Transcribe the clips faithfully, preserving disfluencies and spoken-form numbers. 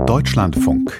Deutschlandfunk.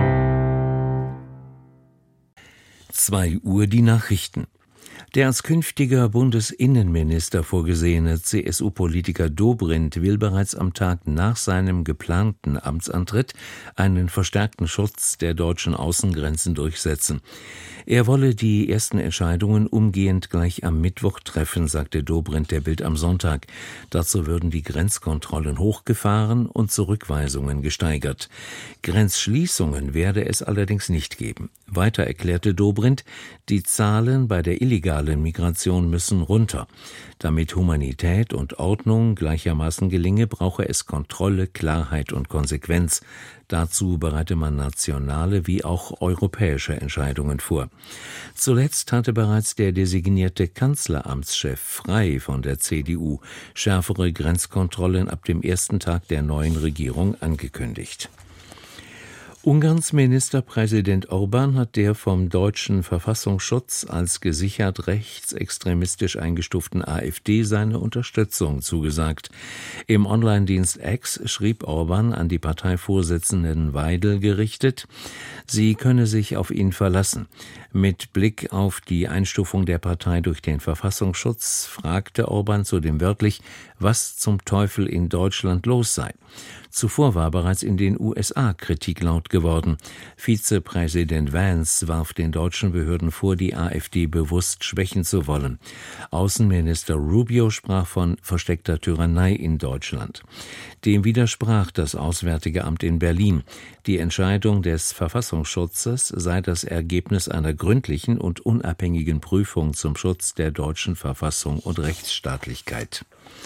zwei Uhr die Nachrichten. Der als künftiger Bundesinnenminister vorgesehene C S U-Politiker Dobrindt will bereits am Tag nach seinem geplanten Amtsantritt einen verstärkten Schutz der deutschen Außengrenzen durchsetzen. Er wolle die ersten Entscheidungen umgehend gleich am Mittwoch treffen, sagte Dobrindt der Bild am Sonntag. Dazu würden die Grenzkontrollen hochgefahren und Zurückweisungen gesteigert. Grenzschließungen werde es allerdings nicht geben. Weiter erklärte Dobrindt, die Zahlen bei der illegalen Migration müssen runter. Damit Humanität und Ordnung gleichermaßen gelinge, brauche es Kontrolle, Klarheit und Konsequenz. Dazu bereite man nationale wie auch europäische Entscheidungen vor. Zuletzt hatte bereits der designierte Kanzleramtschef Frey von der C D U schärfere Grenzkontrollen ab dem ersten Tag der neuen Regierung angekündigt. Ungarns Ministerpräsident Orbán hat der vom deutschen Verfassungsschutz als gesichert rechtsextremistisch eingestuften AfD seine Unterstützung zugesagt. Im Online-Dienst X schrieb Orbán an die Parteivorsitzenden Weidel gerichtet, sie könne sich auf ihn verlassen. Mit Blick auf die Einstufung der Partei durch den Verfassungsschutz fragte Orbán zudem wörtlich, was zum Teufel in Deutschland los sei. Zuvor war bereits in den U S A Kritik laut geworden. Vizepräsident Vance warf den deutschen Behörden vor, die AfD bewusst schwächen zu wollen. Außenminister Rubio sprach von versteckter Tyrannei in Deutschland. Dem widersprach das Auswärtige Amt in Berlin. Die Entscheidung des Verfassungsschutzes sei das Ergebnis einer gründlichen und unabhängigen Prüfung zum Schutz der deutschen Verfassung und Rechtsstaatlichkeit.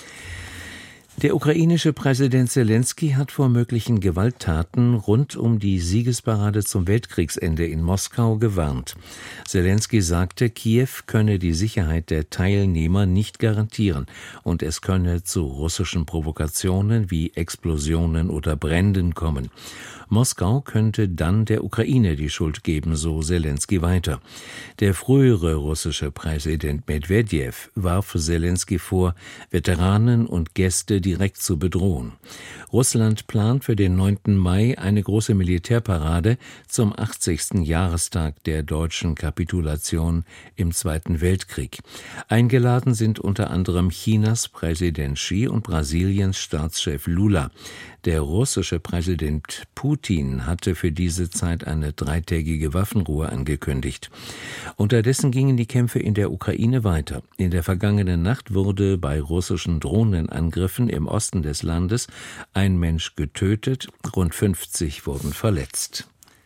Der ukrainische Präsident Selenskyj hat vor möglichen Gewalttaten rund um die Siegesparade zum Weltkriegsende in Moskau gewarnt. Selenskyj sagte, Kiew könne die Sicherheit der Teilnehmer nicht garantieren und es könne zu russischen Provokationen wie Explosionen oder Bränden kommen. Moskau könnte dann der Ukraine die Schuld geben, so Selenskyj weiter. Der frühere russische Präsident Medwedew warf Selenskyj vor, Veteranen und Gäste direkt zu bedrohen. Russland plant für den neunten Mai eine große Militärparade zum achtzigsten Jahrestag der deutschen Kapitulation im Zweiten Weltkrieg. Eingeladen sind unter anderem Chinas Präsident Xi und Brasiliens Staatschef Lula. Der russische Präsident Putin hatte für diese Zeit eine dreitägige Waffenruhe angekündigt. Unterdessen gingen die Kämpfe in der Ukraine weiter. In der vergangenen Nacht wurde bei russischen Drohnenangriffen im Osten des Landes ein Mensch getötet, rund fünfzig wurden verletzt.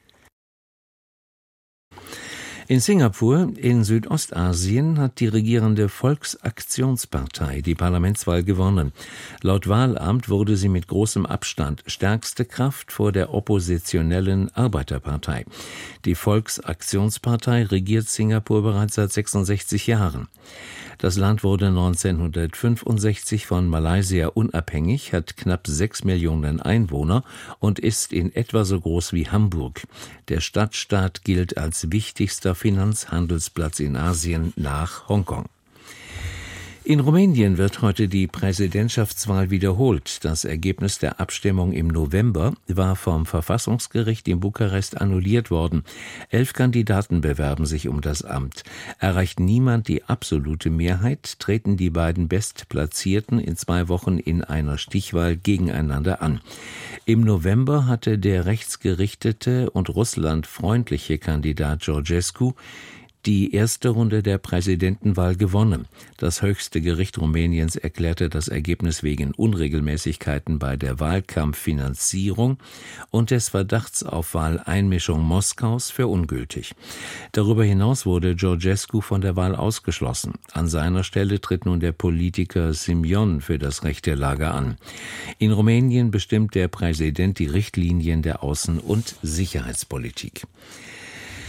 In Singapur, in Südostasien, hat die regierende Volksaktionspartei die Parlamentswahl gewonnen. Laut Wahlamt wurde sie mit großem Abstand stärkste Kraft vor der oppositionellen Arbeiterpartei. Die Volksaktionspartei regiert Singapur bereits seit sechsundsechzig Jahren. Das Land wurde neunzehnhundertfünfundsechzig von Malaysia unabhängig, hat knapp sechs Millionen Einwohner und ist in etwa so groß wie Hamburg. Der Stadtstaat gilt als wichtigster Finanzhandelsplatz in Asien nach Hongkong. In Rumänien wird heute die Präsidentschaftswahl wiederholt. Das Ergebnis der Abstimmung im November war vom Verfassungsgericht in Bukarest annulliert worden. Elf Kandidaten bewerben sich um das Amt. Erreicht niemand die absolute Mehrheit, treten die beiden Bestplatzierten in zwei Wochen in einer Stichwahl gegeneinander an. Im November hatte der rechtsgerichtete und russlandfreundliche Kandidat Georgescu die erste Runde der Präsidentenwahl gewonnen. Das höchste Gericht Rumäniens erklärte das Ergebnis wegen Unregelmäßigkeiten bei der Wahlkampffinanzierung und des Verdachts auf Wahleinmischung Moskaus für ungültig. Darüber hinaus wurde Georgescu von der Wahl ausgeschlossen. An seiner Stelle tritt nun der Politiker Simeon für das rechte Lager an. In Rumänien bestimmt der Präsident die Richtlinien der Außen- und Sicherheitspolitik.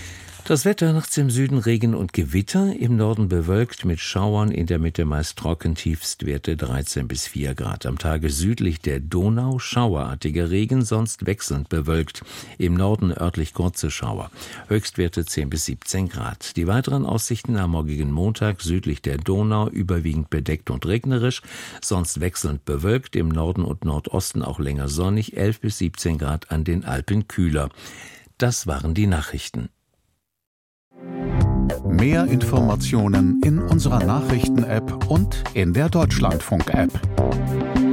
Das Wetter: nachts im Süden Regen und Gewitter, im Norden bewölkt mit Schauern, in der Mitte meist trocken, Tiefstwerte dreizehn bis vier Grad. Am Tage südlich der Donau schauerartiger Regen, sonst wechselnd bewölkt. Im Norden örtlich kurze Schauer. Höchstwerte zehn bis siebzehn Grad. Die weiteren Aussichten: am morgigen Montag südlich der Donau überwiegend bedeckt und regnerisch, sonst wechselnd bewölkt, im Norden und Nordosten auch länger sonnig, elf bis siebzehn Grad, an den Alpen kühler. Das waren die Nachrichten. Mehr Informationen in unserer Nachrichten-App und in der Deutschlandfunk-App.